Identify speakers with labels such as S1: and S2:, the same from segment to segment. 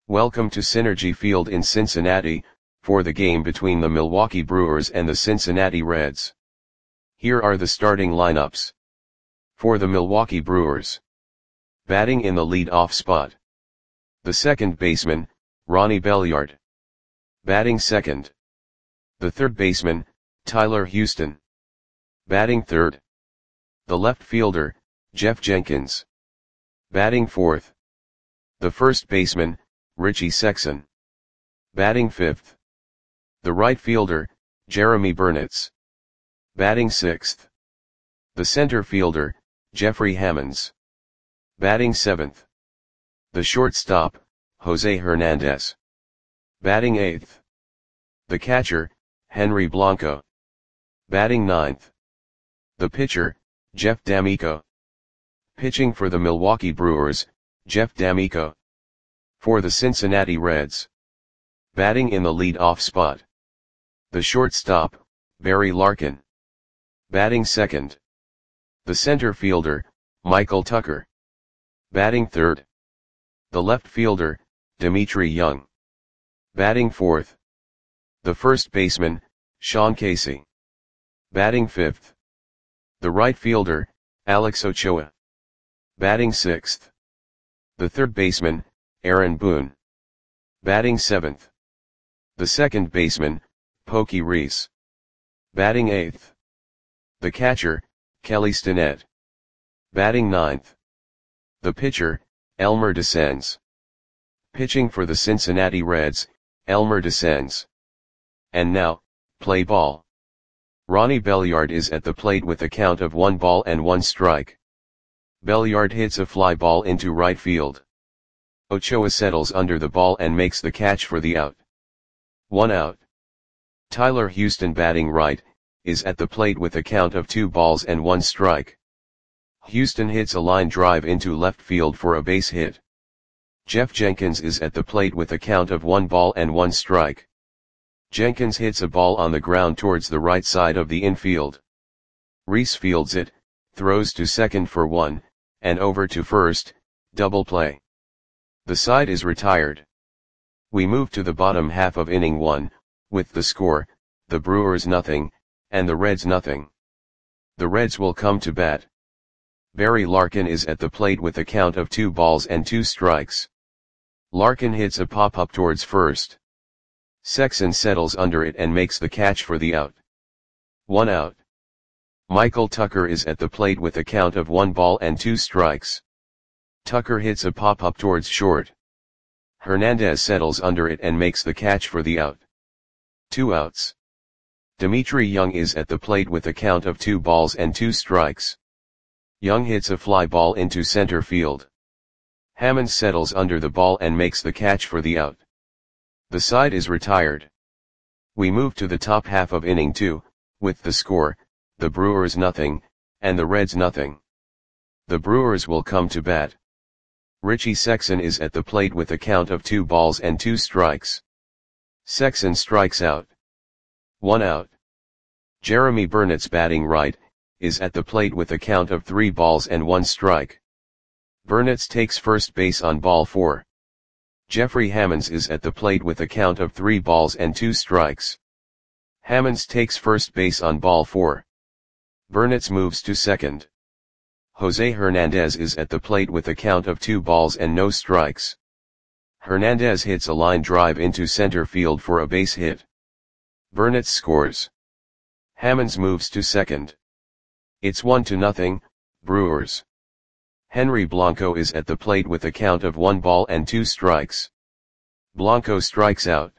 S1: Welcome to Synergy Field in Cincinnati, for the game between the Milwaukee Brewers and the Cincinnati Reds. Here are the starting lineups. For the Milwaukee Brewers. Batting in the lead-off spot. The second baseman, Ronnie Belliard. Batting second. The third baseman, Tyler Houston. Batting third. The left fielder, Jeff Jenkins. Batting fourth. The first baseman, Richie Sexson. Batting fifth. The right fielder, Jeremy Burnitz. Batting sixth. The center fielder, Jeffrey Hammonds. Batting seventh. The shortstop, Jose Hernandez. Batting eighth. The catcher, Henry Blanco. Batting ninth. The pitcher, Jeff D'Amico. Pitching for the Milwaukee Brewers, Jeff D'Amico. For the Cincinnati Reds. Batting in the lead-off spot. The shortstop, Barry Larkin. Batting second. The center fielder, Michael Tucker. Batting third. The left fielder, Dimitri Young. Batting fourth. The first baseman, Sean Casey. Batting fifth. The right fielder, Alex Ochoa. Batting sixth. The third baseman, Aaron Boone. Batting seventh. The second baseman, Pokey Reese. Batting eighth. The catcher, Kelly Stinnett. Batting ninth. The pitcher, Elmer Descends. Pitching for the Cincinnati Reds, Elmer Descends. And now, play ball. Ronnie Belliard is at the plate with a count of 1 ball and 1 strike. Belliard hits a fly ball into right field. Ochoa settles under the ball and makes the catch for the out. 1 out. Tyler Houston, batting right, is at the plate with a count of 2 balls and 1 strike. Houston hits a line drive into left field for a base hit. Jeff Jenkins is at the plate with a count of 1 ball and 1 strike. Jenkins hits a ball on the ground towards the right side of the infield. Reese fields it, throws to second for 1, and over to first, double play. The side is retired. We move to the bottom half of inning 1, with the score, the Brewers nothing, and the Reds nothing. The Reds will come to bat. Barry Larkin is at the plate with a count of 2 balls and 2 strikes. Larkin hits a pop-up towards first. Sexson settles under it and makes the catch for the out. 1 out. Michael Tucker is at the plate with a count of 1 ball and 2 strikes. Tucker hits a pop-up towards short. Hernandez settles under it and makes the catch for the out. 2 outs. Dimitri Young is at the plate with a count of 2 balls and 2 strikes. Young hits a fly ball into center field. Hammonds settles under the ball and makes the catch for the out. The side is retired. We move to the top half of inning 2, with the score, the Brewers nothing, and the Reds nothing. The Brewers will come to bat. Richie Sexson is at the plate with a count of 2 balls and 2 strikes. Sexson strikes out. 1 out. Jeremy Burnitz, batting right, is at the plate with a count of 3 balls and 1 strike. Burnitz takes first base on ball 4. Jeffrey Hammonds is at the plate with a count of 3 balls and 2 strikes. Hammonds takes first base on ball 4. Burnitz moves to second. Jose Hernandez is at the plate with a count of 2 balls and no strikes. Hernandez hits a line drive into center field for a base hit. Burnitz scores. Hammonds moves to second. It's 1-0, Brewers. Henry Blanco is at the plate with a count of 1 ball and 2 strikes. Blanco strikes out.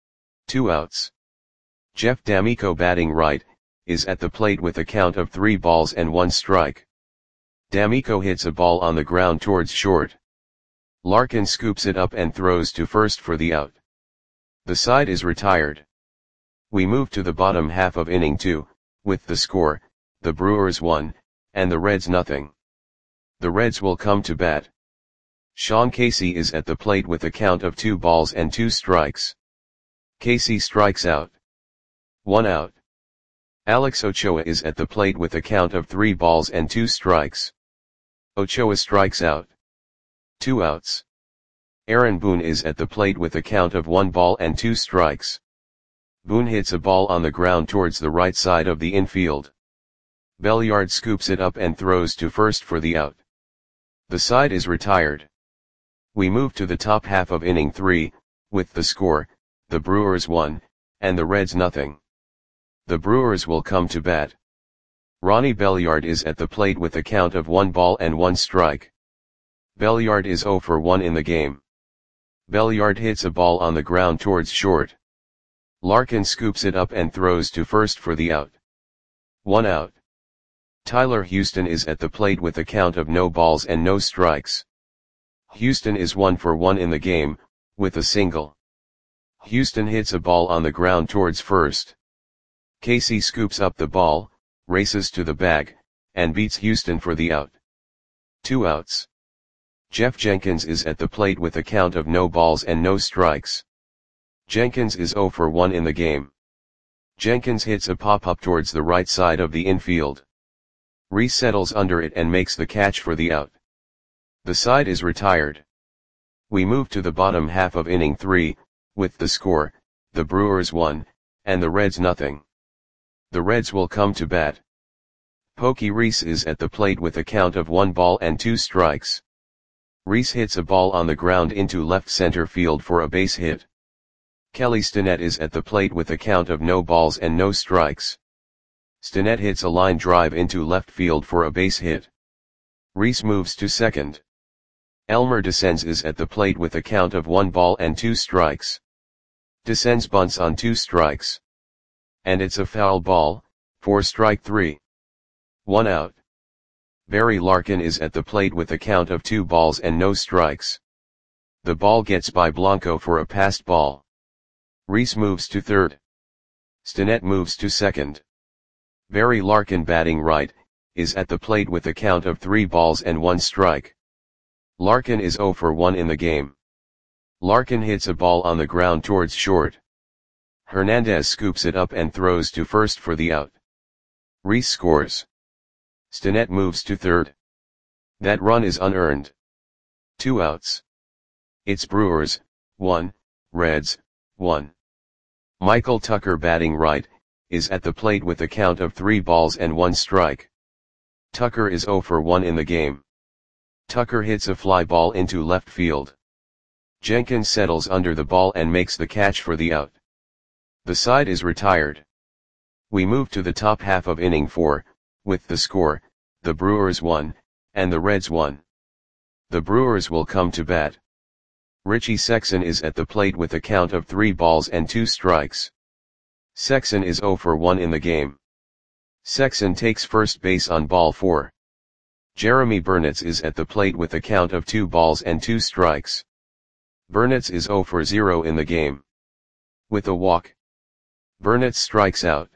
S1: 2 outs. Jeff D'Amico, batting right, is at the plate with a count of 3 balls and 1 strike. D'Amico hits a ball on the ground towards short. Larkin scoops it up and throws to first for the out. The side is retired. We move to the bottom half of inning 2, with the score, the Brewers 1, and the Reds nothing. The Reds will come to bat. Sean Casey is at the plate with a count of 2 balls and 2 strikes. Casey strikes out. 1 out. Alex Ochoa is at the plate with a count of 3 balls and 2 strikes. Ochoa strikes out. 2 outs. Aaron Boone is at the plate with a count of 1 ball and 2 strikes. Boone hits a ball on the ground towards the right side of the infield. Belliard scoops it up and throws to first for the out. The side is retired. We move to the top half of inning 3, with the score, the Brewers 1, and the Reds nothing. The Brewers will come to bat. Ronnie Belliard is at the plate with a count of 1 ball and 1 strike. Belliard is 0 for 1 in the game. Belliard hits a ball on the ground towards short. Larkin scoops it up and throws to first for the out. 1 out. Tyler Houston is at the plate with a count of no balls and no strikes. Houston is 1 for 1 in the game, with a single. Houston hits a ball on the ground towards first. Casey scoops up the ball, races to the bag, and beats Houston for the out. 2 outs. Jeff Jenkins is at the plate with a count of no balls and no strikes. Jenkins is 0 for 1 in the game. Jenkins hits a pop-up towards the right side of the infield. Reese settles under it and makes the catch for the out. The side is retired. We move to the bottom half of inning 3, with the score, the Brewers 1, and the Reds nothing. The Reds will come to bat. Pokey Reese is at the plate with a count of 1 ball and 2 strikes. Reese hits a ball on the ground into left center field for a base hit. Kelly Stinnett is at the plate with a count of no balls and no strikes. Stinnett hits a line drive into left field for a base hit. Reese moves to second. Elmer Descends is at the plate with a count of 1 ball and 2 strikes. Descends bunts on 2 strikes. And it's a foul ball, for strike 3. 1 out. Barry Larkin is at the plate with a count of 2 balls and no strikes. The ball gets by Blanco for a passed ball. Reese moves to third. Stinnett moves to second. Barry Larkin, batting right, is at the plate with a count of 3 balls and 1 strike. Larkin is 0 for 1 in the game. Larkin hits a ball on the ground towards short. Hernandez scoops it up and throws to first for the out. Reese scores. Stinnett moves to third. That run is unearned. 2 outs. It's Brewers 1, Reds 1. Michael Tucker, batting right, is at the plate with a count of 3 balls and 1 strike. Tucker is 0 for 1 in the game. Tucker hits a fly ball into left field. Jenkins settles under the ball and makes the catch for the out. The side is retired. We move to the top half of inning 4, with the score, the Brewers 1, and the Reds 1. The Brewers will come to bat. Richie Sexson is at the plate with a count of 3 balls and 2 strikes. Sexson is 0 for 1 in the game. Sexson takes first base on ball 4. Jeremy Burnitz is at the plate with a count of 2 balls and 2 strikes. Burnitz is 0 for 0 in the game. With a walk. Burnitz strikes out.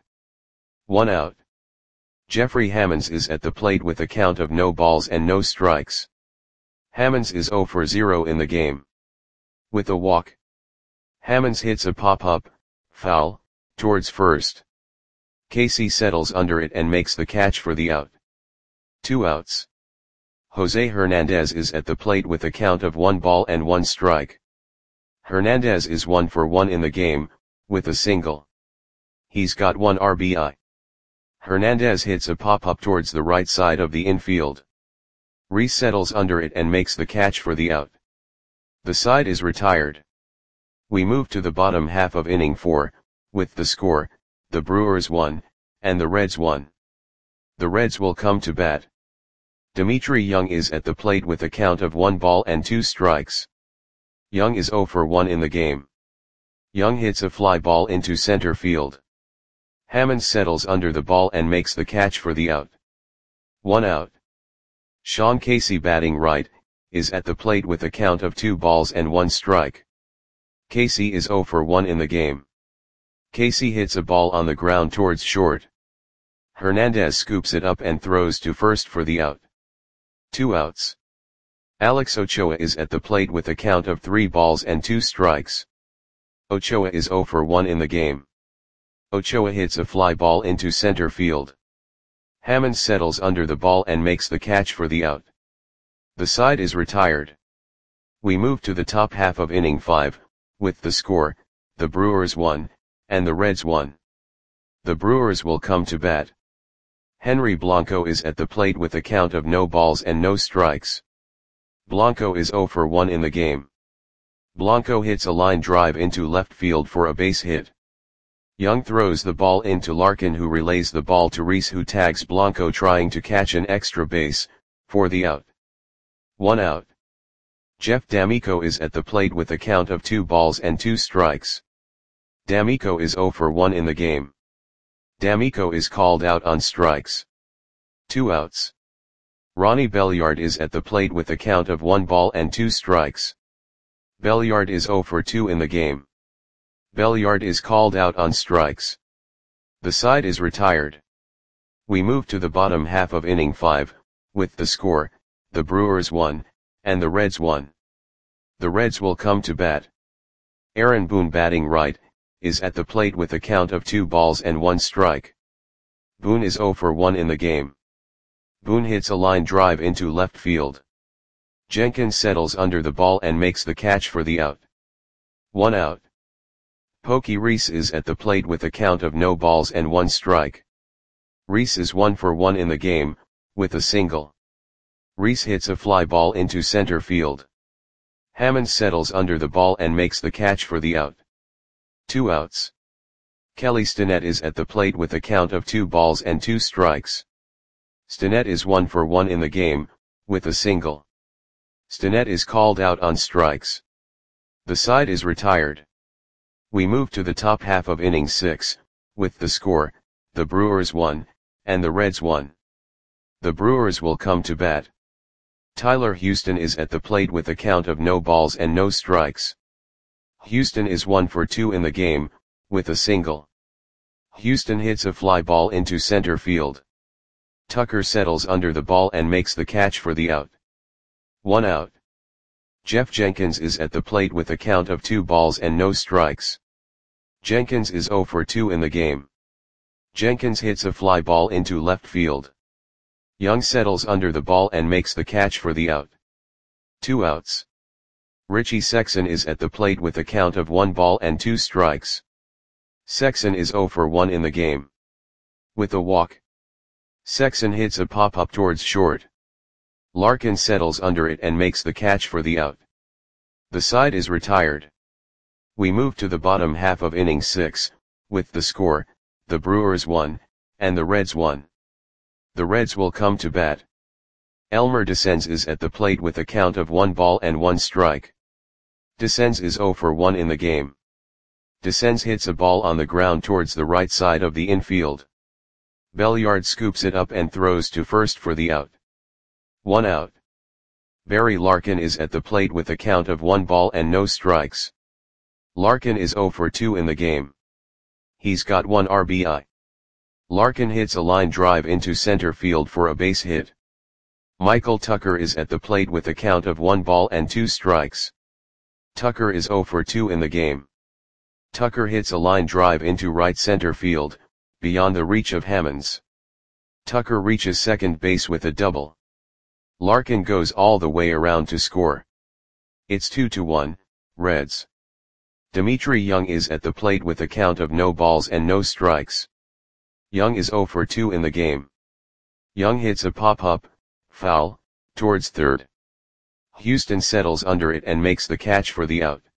S1: 1 out. Jeffrey Hammonds is at the plate with a count of no balls and no strikes. Hammonds is 0 for 0 in the game. With a walk. Hammonds hits a pop-up, foul, towards first. Casey settles under it and makes the catch for the out. 2 outs. Jose Hernandez is at the plate with a count of 1 ball and 1 strike. Hernandez is 1 for 1 in the game, with a single. He's got 1 RBI. Hernandez hits a pop-up towards the right side of the infield. Reese settles under it and makes the catch for the out. The side is retired. We move to the bottom half of inning 4, with the score, the Brewers 1, and the Reds 1. The Reds will come to bat. Dimitri Young is at the plate with a count of 1 ball and 2 strikes. Young is 0 for 1 in the game. Young hits a fly ball into center field. Hammonds settles under the ball and makes the catch for the out. 1 out. Sean Casey, batting right, is at the plate with a count of 2 balls and 1 strike. Casey is 0 for 1 in the game. Casey hits a ball on the ground towards short. Hernandez scoops it up and throws to first for the out. 2 outs. Alex Ochoa is at the plate with a count of 3 balls and 2 strikes. Ochoa is 0 for 1 in the game. Ochoa hits a fly ball into center field. Hammonds settles under the ball and makes the catch for the out. The side is retired. We move to the top half of inning 5, with the score, the Brewers 1, and the Reds 1. The Brewers will come to bat. Henry Blanco is at the plate with a count of no balls and no strikes. Blanco is 0 for 1 in the game. Blanco hits a line drive into left field for a base hit. Young throws the ball into Larkin, who relays the ball to Reese, who tags Blanco trying to catch an extra base, for the out. 1 out. Jeff D'Amico is at the plate with a count of 2 balls and 2 strikes. D'Amico is 0 for 1 in the game. D'Amico is called out on strikes. 2 outs. Ronnie Belliard is at the plate with a count of 1 ball and 2 strikes. Belliard is 0 for 2 in the game. Belliard is called out on strikes. The side is retired. We move to the bottom half of inning 5, with the score, the Brewers 1, and the Reds 1. The Reds will come to bat. Aaron Boone, batting right, is at the plate with a count of 2 balls and 1 strike. Boone is 0 for 1 in the game. Boone hits a line drive into left field. Jenkins settles under the ball and makes the catch for the out. 1 out. Pokey Reese is at the plate with a count of no balls and 1 strike. Reese is 1 for 1 in the game, with a single. Reese hits a fly ball into center field. Hammond settles under the ball and makes the catch for the out. 2 outs. Kelly Stinnett is at the plate with a count of 2 balls and 2 strikes. Stinnett is 1 for 1 in the game, with a single. Stinnett is called out on strikes. The side is retired. We move to the top half of inning 6, with the score, the Brewers 1, and the Reds 1. The Brewers will come to bat. Tyler Houston is at the plate with a count of no balls and no strikes. Houston is 1 for 2 in the game, with a single. Houston hits a fly ball into center field. Tucker settles under the ball and makes the catch for the out. 1 out. Jeff Jenkins is at the plate with a count of 2 balls and no strikes. Jenkins is 0 for 2 in the game. Jenkins hits a fly ball into left field. Young settles under the ball and makes the catch for the out. 2 outs. Richie Sexson is at the plate with a count of 1 ball and 2 strikes. Sexson is 0 for 1 in the game. With a walk. Sexson hits a pop-up towards short. Larkin settles under it and makes the catch for the out. The side is retired. We move to the bottom half of inning 6, with the score, the Brewers 1, and the Reds 1. The Reds will come to bat. Elmer Descends is at the plate with a count of 1 ball and 1 strike. Descends is 0 for 1 in the game. Descends hits a ball on the ground towards the right side of the infield. Belliard scoops it up and throws to first for the out. 1 out. Barry Larkin is at the plate with a count of 1 ball and no strikes. Larkin is 0 for 2 in the game. He's got 1 RBI. Larkin hits a line drive into center field for a base hit. Michael Tucker is at the plate with a count of 1 ball and 2 strikes. Tucker is 0 for 2 in the game. Tucker hits a line drive into right center field, beyond the reach of Hammonds. Tucker reaches second base with a double. Larkin goes all the way around to score. It's 2-1, Reds. Dimitri Young is at the plate with a count of no balls and no strikes. Young is 0 for 2 in the game. Young hits a pop-up, foul, towards third. Houston settles under it and makes the catch for the out.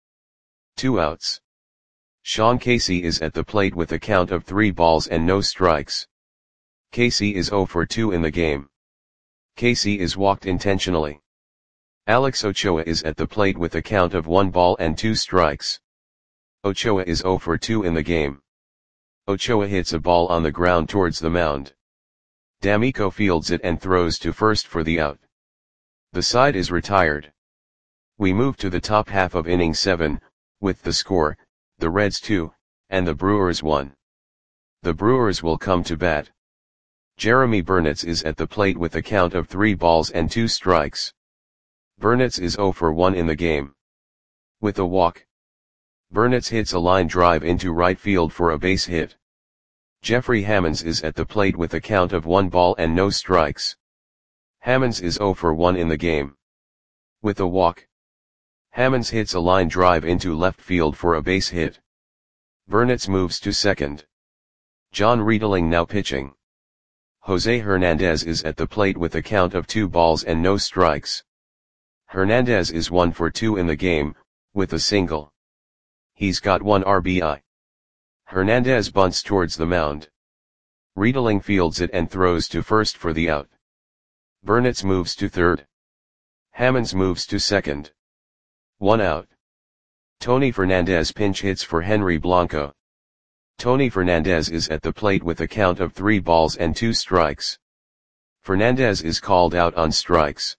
S1: 2 outs. Sean Casey is at the plate with a count of 3 balls and no strikes. Casey is 0 for 2 in the game. Casey is walked intentionally. Alex Ochoa is at the plate with a count of 1 ball and 2 strikes. Ochoa is 0 for 2 in the game. Ochoa hits a ball on the ground towards the mound. D'Amico fields it and throws to first for the out. The side is retired. We move to the top half of inning 7, with the score, the Reds 2, and the Brewers 1. The Brewers will come to bat. Jeremy Burnitz is at the plate with a count of 3 balls and 2 strikes. Burnitz is 0 for 1 in the game. With a walk. Burnitz hits a line drive into right field for a base hit. Jeffrey Hammonds is at the plate with a count of 1 ball and no strikes. Hammonds is 0 for 1 in the game. With a walk. Hammonds hits a line drive into left field for a base hit. Burnitz moves to second. John Riedling now pitching. Jose Hernandez is at the plate with a count of 2 balls and no strikes. Hernandez is 1 for 2 in the game, with a single. He's got 1 RBI. Hernandez bunts towards the mound. Riedling fields it and throws to first for the out. Burnitz moves to third. Hammonds moves to second. 1 out. Tony Fernandez pinch hits for Henry Blanco. Tony Fernandez is at the plate with a count of 3 balls and 2 strikes. Fernandez is called out on strikes.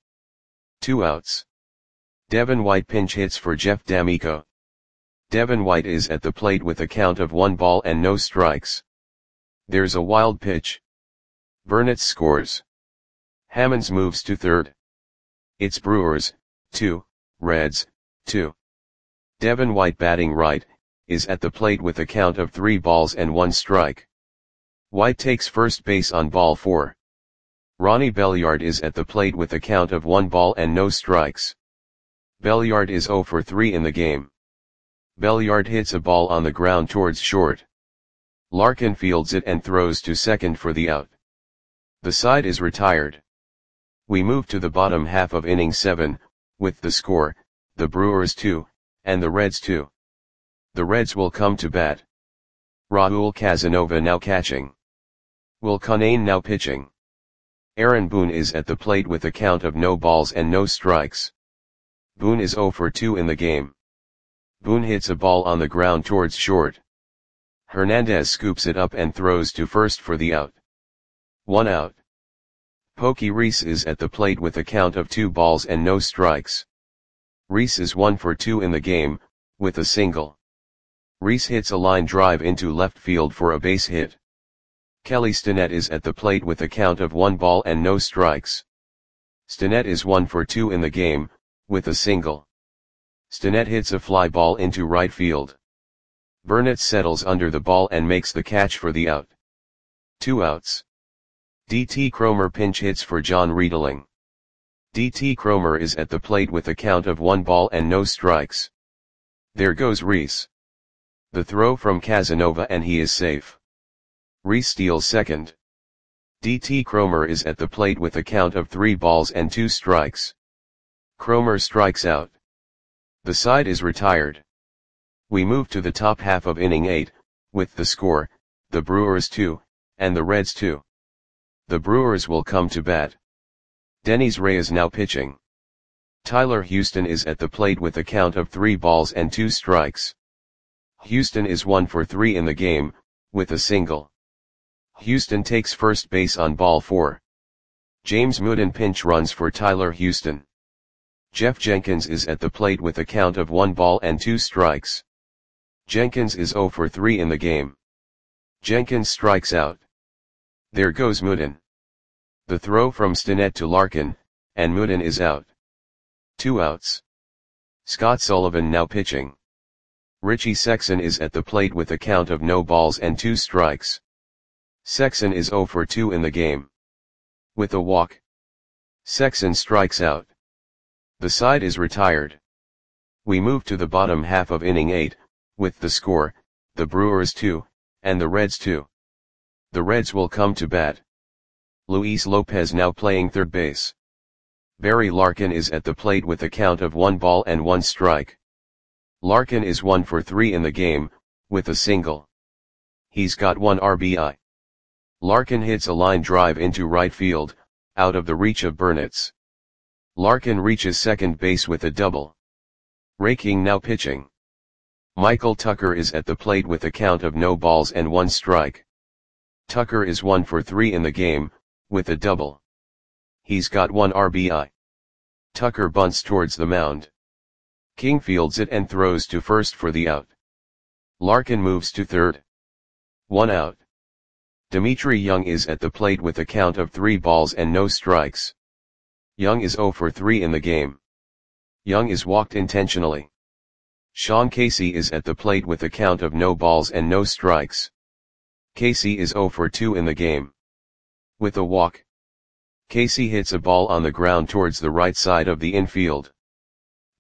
S1: 2 outs. Devin White pinch hits for Jeff D'Amico. Devin White is at the plate with a count of 1 ball and no strikes. There's a wild pitch. Burnitz scores. Hammonds moves to third. It's Brewers, 2, Reds, 2. Devin White batting right, is at the plate with a count of 3 balls and 1 strike. White takes first base on ball 4. Ronnie Belliard is at the plate with a count of 1 ball and no strikes. Belliard is 0 for 3 in the game. Belliard hits a ball on the ground towards short. Larkin fields it and throws to second for the out. The side is retired. We move to the bottom half of inning 7, with the score, the Brewers 2, and the Reds 2. The Reds will come to bat. Raul Casanova now catching. Will Cunane now pitching. Aaron Boone is at the plate with a count of no balls and no strikes. Boone is 0 for 2 in the game. Boone hits a ball on the ground towards short. Hernandez scoops it up and throws to first for the out. 1 out. Pokey Reese is at the plate with a count of 2 balls and no strikes. Reese is 1 for 2 in the game, with a single. Reese hits a line drive into left field for a base hit. Kelly Stinnett is at the plate with a count of 1 ball and no strikes. Stinnett is 1 for 2 in the game, with a single. Stinnett hits a fly ball into right field. Burnitz settles under the ball and makes the catch for the out. 2 outs. D.T. Cromer pinch hits for John Riedling. D.T. Cromer is at the plate with a count of 1 ball and no strikes. There goes Reese. The throw from Casanova and he is safe. Reese steals second. D.T. Cromer is at the plate with a count of 3 balls and 2 strikes. Cromer strikes out. The side is retired. We move to the top half of inning 8, with the score, the Brewers 2, and the Reds 2. The Brewers will come to bat. Denys Reyes now pitching. Tyler Houston is at the plate with a count of 3 balls and 2 strikes. Houston is 1 for 3 in the game, with a single. Houston takes first base on ball 4. James Mooden pinch runs for Tyler Houston. Jeff Jenkins is at the plate with a count of 1 ball and 2 strikes. Jenkins is 0 for 3 in the game. Jenkins strikes out. There goes Mooden. The throw from Stinnett to Larkin, and Mooden is out. 2 outs. Scott Sullivan now pitching. Richie Sexson is at the plate with a count of no balls and 2 strikes. Sexson is 0 for 2 in the game. With a walk. Sexson strikes out. The side is retired. We move to the bottom half of inning 8, with the score, the Brewers 2, and the Reds 2. The Reds will come to bat. Luis Lopez now playing third base. Barry Larkin is at the plate with a count of 1 ball and 1 strike. Larkin is 1 for 3 in the game, with a single. He's got 1 RBI. Larkin hits a line drive into right field, out of the reach of Burnitz. Larkin reaches second base with a double. Ray King now pitching. Michael Tucker is at the plate with a count of no balls and 1 strike. Tucker is 1 for 3 in the game, with a double. He's got 1 RBI. Tucker bunts towards the mound. King fields it and throws to first for the out. Larkin moves to third. 1 out. Dimitri Young is at the plate with a count of 3 balls and no strikes. Young is 0 for 3 in the game. Young is walked intentionally. Sean Casey is at the plate with a count of no balls and no strikes. Casey is 0 for 2 in the game. With a walk. Casey hits a ball on the ground towards the right side of the infield.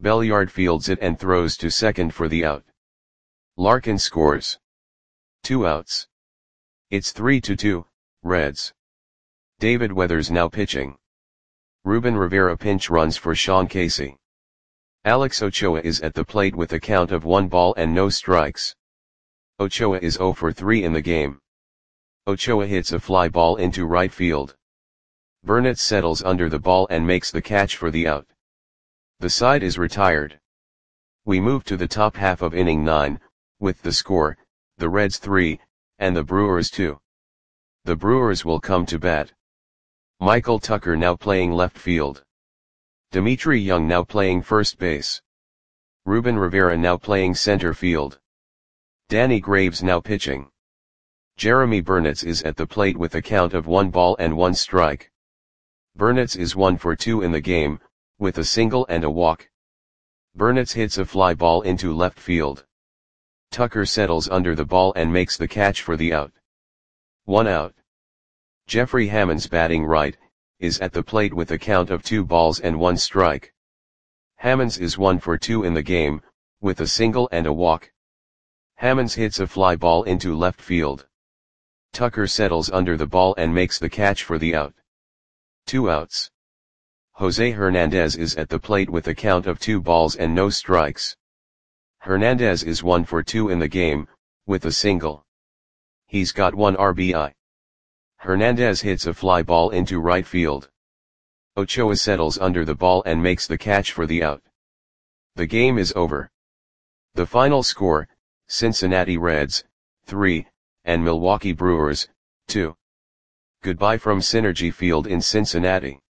S1: Belliard fields it and throws to second for the out. Larkin scores. 2 outs. It's 3-2, Reds. David Weathers now pitching. Ruben Rivera pinch runs for Sean Casey. Alex Ochoa is at the plate with a count of 1 ball and no strikes. Ochoa is 0 for 3 in the game. Ochoa hits a fly ball into right field. Burnett settles under the ball and makes the catch for the out. The side is retired. We move to the top half of inning 9, with the score, the Reds 3, and the Brewers 2. The Brewers will come to bat. Michael Tucker now playing left field. Dimitri Young now playing first base. Ruben Rivera now playing center field. Danny Graves now pitching. Jeremy Burnett is at the plate with a count of 1 ball and 1 strike. Burnett is 1 for 2 in the game, with a single and a walk. Burnett hits a fly ball into left field. Tucker settles under the ball and makes the catch for the out. 1 out. Jeffrey Hammonds batting right, is at the plate with a count of 2 balls and 1 strike. Hammonds is 1 for 2 in the game, with a single and a walk. Hammonds hits a fly ball into left field. Tucker settles under the ball and makes the catch for the out. 2 outs. Jose Hernandez is at the plate with a count of 2 balls and no strikes. Hernandez is 1 for 2 in the game, with a single. He's got 1 RBI. Hernandez hits a fly ball into right field. Ochoa settles under the ball and makes the catch for the out. The game is over. The final score, Cincinnati Reds, 3, and Milwaukee Brewers, 2. Goodbye from Synergy Field in Cincinnati.